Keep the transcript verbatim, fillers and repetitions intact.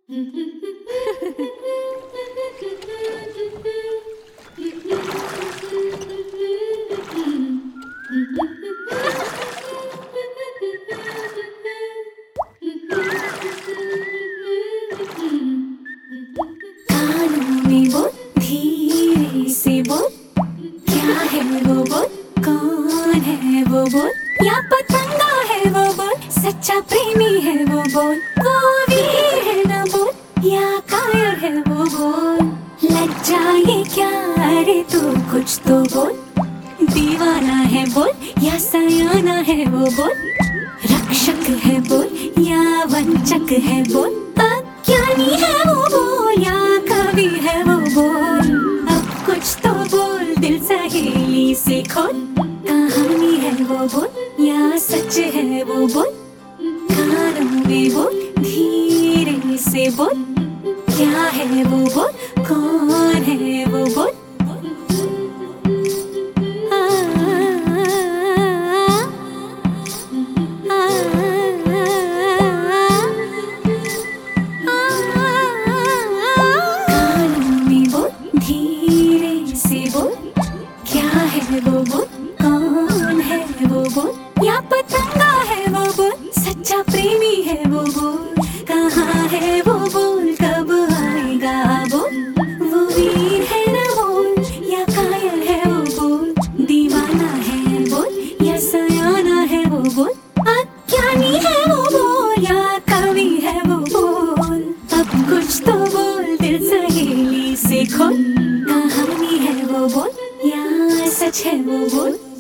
कानों में बोल, धीरे से बोल, क्या है वो बोल, कौन है वो बोल, या पतंगा है वो बोल, सच्चा प्रेमी है वो बोल, वो वीर है ना बोल, या कायर है वो बोल। लग जाए क्या, अरे तू कुछ तो बोल, दीवाना है बोल, या सयाना है वो बोल, रक्षक है बोल, या वंचक है बोल, अज्ञानी है वो बोल, या कवि है वो बोल। अब कुछ तो बोल, दिल सहेली से खोल, कहानी है वो बोल, या सच है वो बोल, कानों में बोल, धीरे से बोल, क्या है वो बोल, कौन है वो बोल। वो बोल, कौन है वो बोल, या पतंगा है वो बोल, सच्चा प्रेमी है वो बोल, कहाँ है वो बोल, कब आएगा बोल, वो वीर है ना बोल, या कायर है वो बोल, दीवाना है बोल, या सयाना है वो बोल, अज्ञानी है वो बोल, या कवि है वो बोल। अब कुछ तो बोल, दिल सहेली से खोल, कहानी है वो बोल, या सच है वो बोल।